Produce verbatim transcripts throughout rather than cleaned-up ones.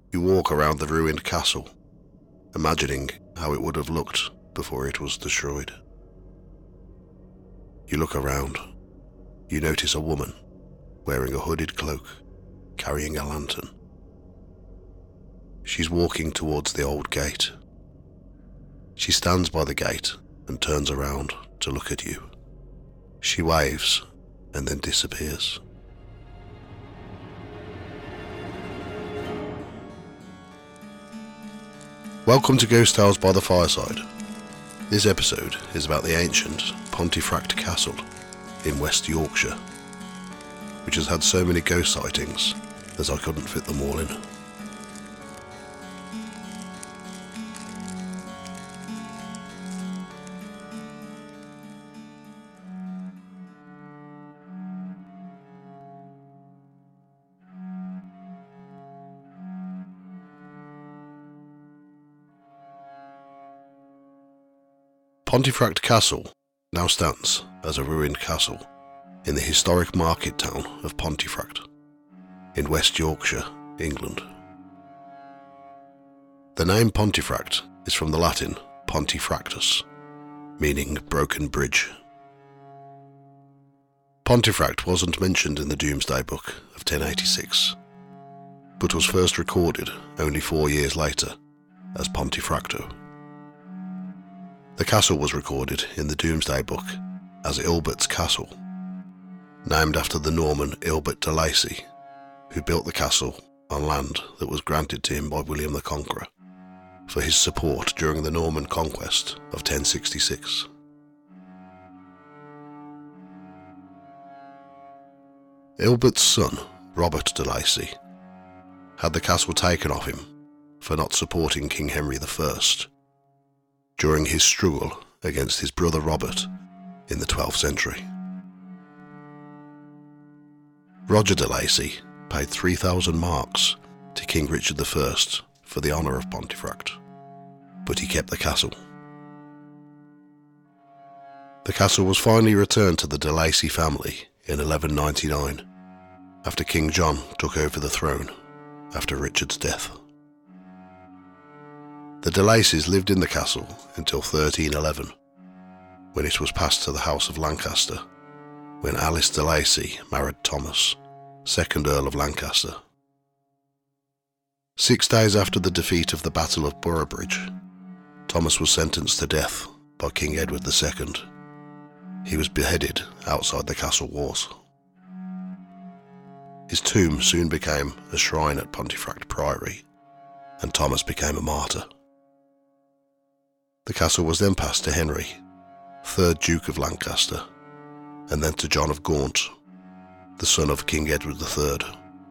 You walk around the ruined castle, imagining how it would have looked before it was destroyed. You look around. You notice a woman wearing a hooded cloak, carrying a lantern. She's walking towards the old gate. She stands by the gate and turns around to look at you. She waves and then disappears. Welcome to Ghost Tales by the Fireside. This episode is about the ancient Pontefract Castle in West Yorkshire, which has had so many ghost sightings as I couldn't fit them all in. Pontefract Castle now stands as a ruined castle in the historic market town of Pontefract in West Yorkshire, England. The name Pontefract is from the Latin Pontefractus, meaning broken bridge. Pontefract wasn't mentioned in the Domesday Book of ten eighty-six, but was first recorded only four years later as Pontefracto. The castle was recorded in the Domesday Book as Ilbert's Castle, named after the Norman Ilbert de Lacy, who built the castle on land that was granted to him by William the Conqueror for his support during the Norman conquest of ten sixty-six. Ilbert's son, Robert de Lacy, had the castle taken off him for not supporting King Henry the First during his struggle against his brother Robert in the twelfth century. Roger de Lacy paid three thousand marks to King Richard the First for the honour of Pontefract, but he kept the castle. The castle was finally returned to the de Lacy family in eleven ninety-nine, after King John took over the throne after Richard's death. The de Lacys lived in the castle until thirteen eleven, when it was passed to the House of Lancaster, when Alice de Lacy married Thomas, second Earl of Lancaster. Six days after the defeat of the Battle of Boroughbridge, Thomas was sentenced to death by King Edward the Second. He was beheaded outside the castle walls. His tomb soon became a shrine at Pontefract Priory, and Thomas became a martyr. The castle was then passed to Henry, third Duke of Lancaster, and then to John of Gaunt, the son of King Edward the Third.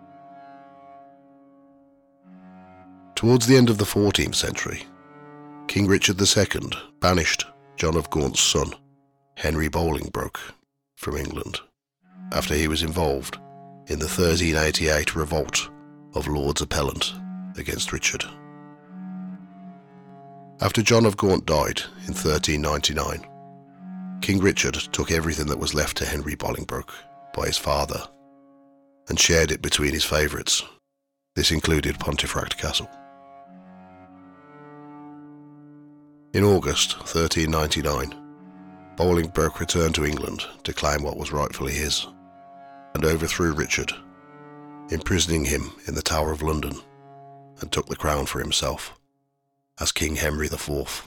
Towards the end of the fourteenth century, King Richard the Second banished John of Gaunt's son, Henry Bolingbroke, from England, after he was involved in the thirteen eighty-eight revolt of Lords Appellant against Richard. After John of Gaunt died in thirteen ninety-nine, King Richard took everything that was left to Henry Bolingbroke by his father and shared it between his favourites. This included Pontefract Castle. In August thirteen ninety-nine, Bolingbroke returned to England to claim what was rightfully his, and overthrew Richard, imprisoning him in the Tower of London, and took the crown for himself as King Henry the Fourth.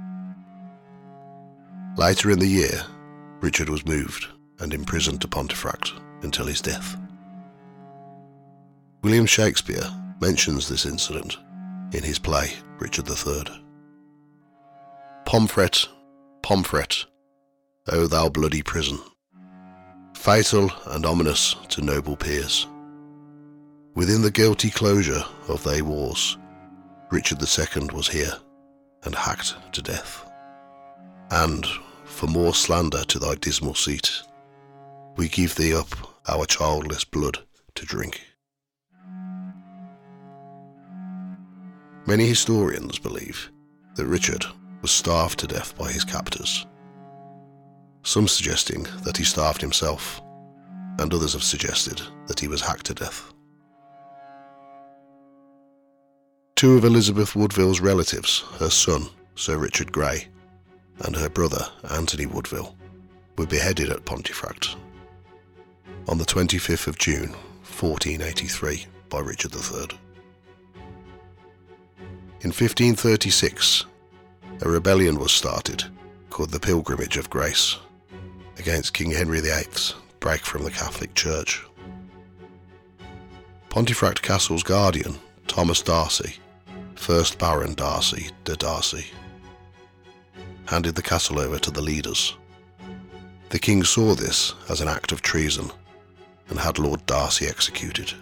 Later in the year, Richard was moved and imprisoned to Pontefract until his death. William Shakespeare mentions this incident in his play Richard the Third. Pomfret, Pomfret, O thou bloody prison, fatal and ominous to noble peers. Within the guilty closure of thy wars, Richard the Second was here, and hacked to death. And, for more slander to thy dismal seat, we give thee up our childless blood to drink. Many historians believe that Richard was starved to death by his captors, some suggesting that he starved himself, and others have suggested that he was hacked to death. Two of Elizabeth Woodville's relatives, her son, Sir Richard Grey, and her brother, Anthony Woodville, were beheaded at Pontefract on the twenty-fifth of June, fourteen eighty-three, by Richard the Third. In fifteen thirty-six, a rebellion was started called the Pilgrimage of Grace against King Henry the Eighth's break from the Catholic Church. Pontefract Castle's guardian, Thomas Darcy, first Baron Darcy de Darcy, handed the castle over to the leaders. The king saw this as an act of treason and had Lord Darcy executed.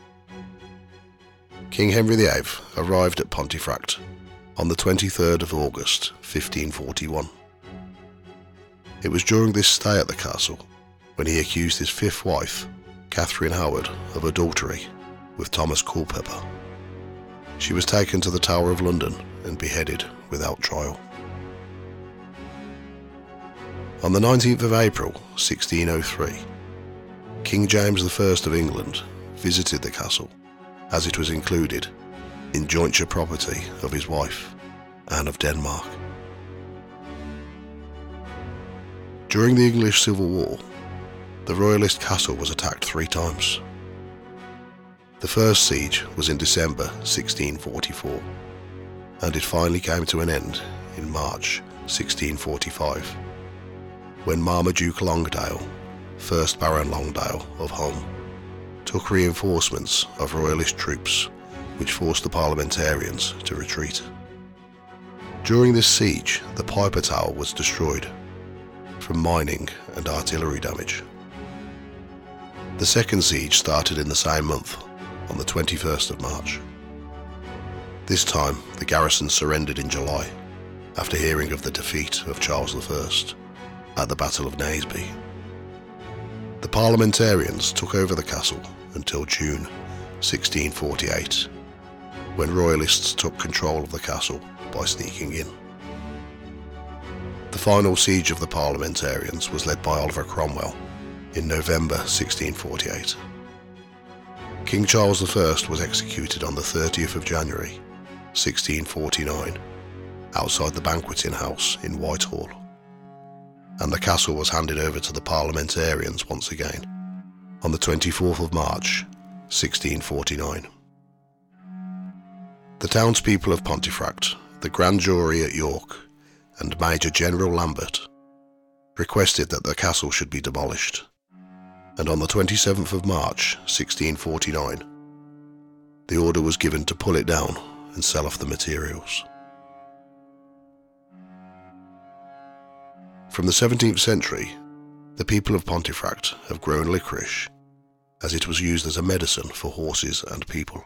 King Henry the Eighth arrived at Pontefract on the twenty-third of August, fifteen forty-one. It was during this stay at the castle when he accused his fifth wife, Catherine Howard, of adultery with Thomas Culpeper. She was taken to the Tower of London and beheaded without trial. On the nineteenth of April, sixteen oh three, King James the First of England visited the castle, as it was included in jointure property of his wife, Anne of Denmark. During the English Civil War, the royalist castle was attacked three times. The first siege was in December sixteen forty-four, and it finally came to an end in March sixteen forty-five, when Marmaduke Longdale, first Baron Longdale of Home, took reinforcements of royalist troops, which forced the parliamentarians to retreat. During this siege, the Piper Tower was destroyed from mining and artillery damage. The second siege started in the same month, on the twenty-first of March. This time, the garrison surrendered in July, after hearing of the defeat of Charles the First at the Battle of Naseby. The parliamentarians took over the castle until June sixteen forty-eight, when royalists took control of the castle by sneaking in. The final siege of the parliamentarians was led by Oliver Cromwell in November sixteen forty-eight. King Charles the First was executed on the thirtieth of January sixteen forty-nine outside the banqueting house in Whitehall, and the castle was handed over to the parliamentarians once again on the twenty-fourth of March sixteen forty-nine. The townspeople of Pontefract, the Grand Jury at York, and Major General Lambert requested that the castle should be demolished, and on the twenty-seventh of March sixteen forty-nine, the order was given to pull it down and sell off the materials. From the seventeenth century, the people of Pontefract have grown licorice, as it was used as a medicine for horses and people.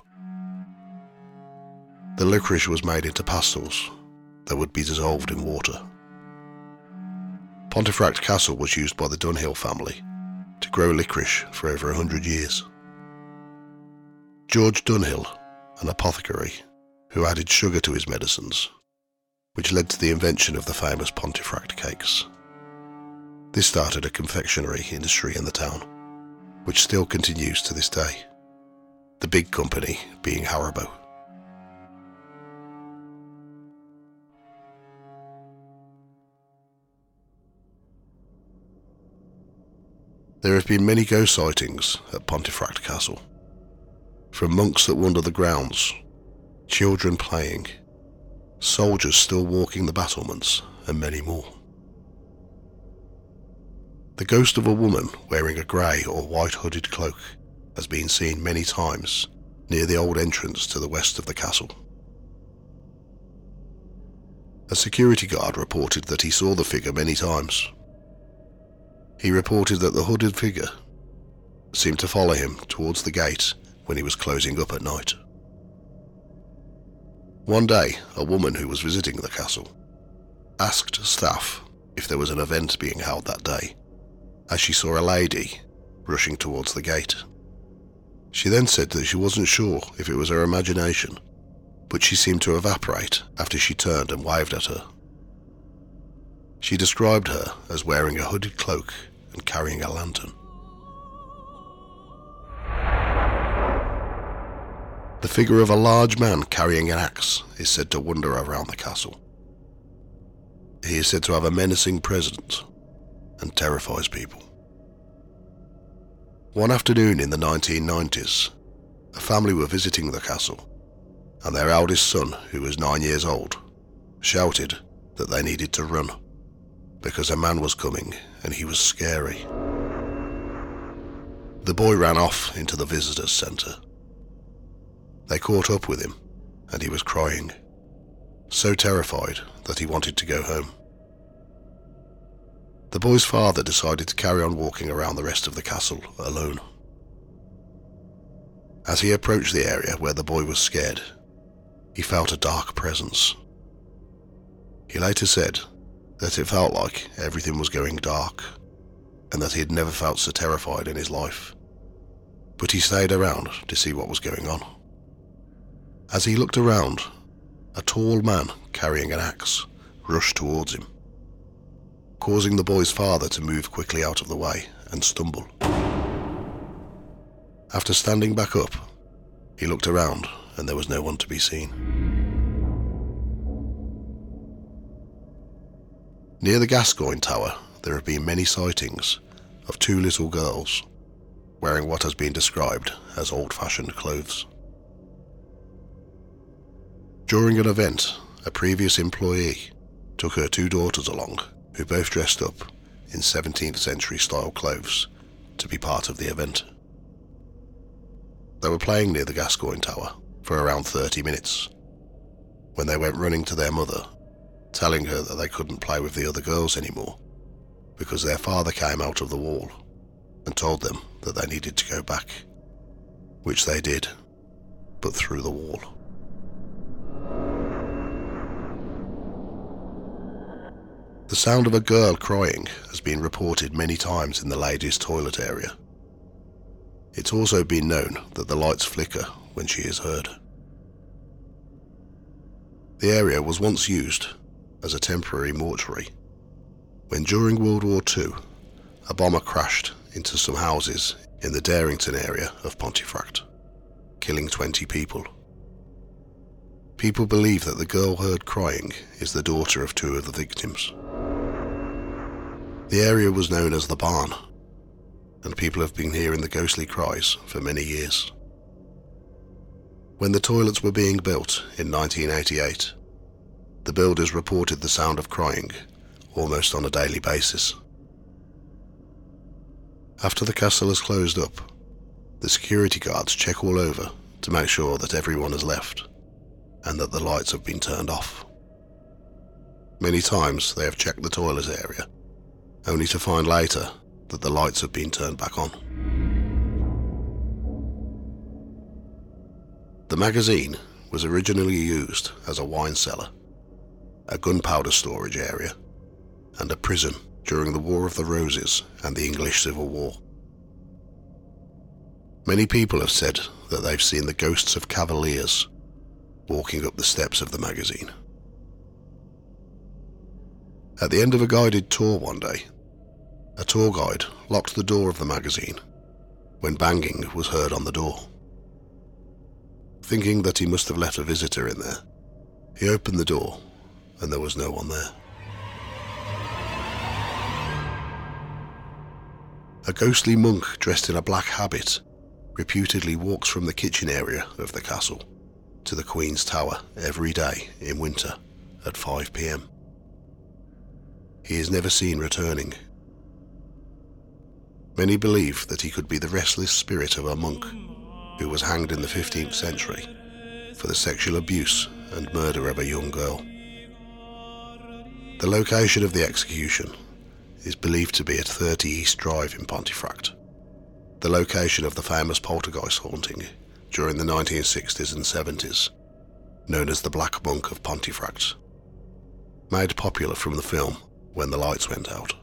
The licorice was made into pastils that would be dissolved in water. Pontefract Castle was used by the Dunhill family to grow licorice for over a hundred years. George Dunhill, an apothecary who added sugar to his medicines, which led to the invention of the famous Pontefract cakes. This started a confectionery industry in the town, which still continues to this day, the big company being Haribo. There have been many ghost sightings at Pontefract Castle, from monks that wander the grounds, children playing, soldiers still walking the battlements, and many more. The ghost of a woman wearing a grey or white hooded cloak has been seen many times near the old entrance to the west of the castle. A security guard reported that he saw the figure many times. He reported that the hooded figure seemed to follow him towards the gate when he was closing up at night. One day, a woman who was visiting the castle asked staff if there was an event being held that day, as she saw a lady rushing towards the gate. She then said that she wasn't sure if it was her imagination, but she seemed to evaporate after she turned and waved at her. She described her as wearing a hooded cloak and carrying a lantern. The figure of a large man carrying an axe is said to wander around the castle. He is said to have a menacing presence and terrifies people. One afternoon in the nineteen nineties, a family were visiting the castle, and their eldest son, who was nine years old, shouted that they needed to run because a man was coming and he was scary. The boy ran off into the visitors' centre. They caught up with him and he was crying, so terrified that he wanted to go home. The boy's father decided to carry on walking around the rest of the castle alone. As he approached the area where the boy was scared, he felt a dark presence. He later said that it felt like everything was going dark and that he had never felt so terrified in his life. But he stayed around to see what was going on. As he looked around, a tall man carrying an axe rushed towards him, causing the boy's father to move quickly out of the way and stumble. After standing back up, he looked around and there was no one to be seen. Near the Gascoigne Tower, there have been many sightings of two little girls wearing what has been described as old-fashioned clothes. During an event, a previous employee took her two daughters along, who both dressed up in seventeenth century style clothes to be part of the event. They were playing near the Gascoigne Tower for around thirty minutes when they went running to their mother, telling her that they couldn't play with the other girls anymore because their father came out of the wall and told them that they needed to go back, which they did, but through the wall. The sound of a girl crying has been reported many times in the ladies' toilet area. It's also been known that the lights flicker when she is heard. The area was once used as a temporary mortuary when during World War Two a bomber crashed into some houses in the Darrington area of Pontefract, killing twenty people. People believe that the girl heard crying is the daughter of two of the victims. The area was known as the Barn, and people have been hearing the ghostly cries for many years. When the toilets were being built in nineteen eighty-eight, the builders reported the sound of crying almost on a daily basis. After the castle has closed up, the security guards check all over to make sure that everyone has left and that the lights have been turned off. Many times they have checked the toilet area, only to find later that the lights have been turned back on. The magazine was originally used as a wine cellar, a gunpowder storage area, and a prison during the War of the Roses and the English Civil War. Many people have said that they've seen the ghosts of cavaliers walking up the steps of the magazine. At the end of a guided tour one day, a tour guide locked the door of the magazine when banging was heard on the door. Thinking that he must have left a visitor in there, he opened the door and there was no one there. A ghostly monk dressed in a black habit reputedly walks from the kitchen area of the castle to the Queen's Tower every day in winter at five p m. He is never seen returning. Many believe that he could be the restless spirit of a monk who was hanged in the fifteenth century for the sexual abuse and murder of a young girl. The location of the execution is believed to be at thirty East Drive in Pontefract, the location of the famous poltergeist haunting during the nineteen sixties and seventies, known as the Black Monk of Pontefract, made popular from the film When the Lights Went Out.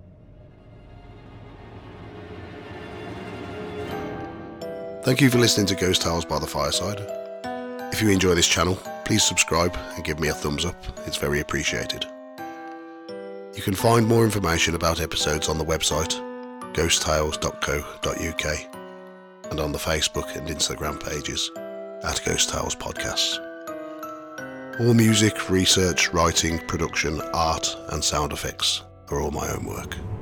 Thank you for listening to Ghost Tales by the Fireside. If you enjoy this channel, please subscribe and give me a thumbs up, it's very appreciated. You can find more information about episodes on the website ghost tales dot co dot U K and on the Facebook and Instagram pages at Ghost Tales Podcasts. All music, research, writing, production, art and sound effects are all my own work.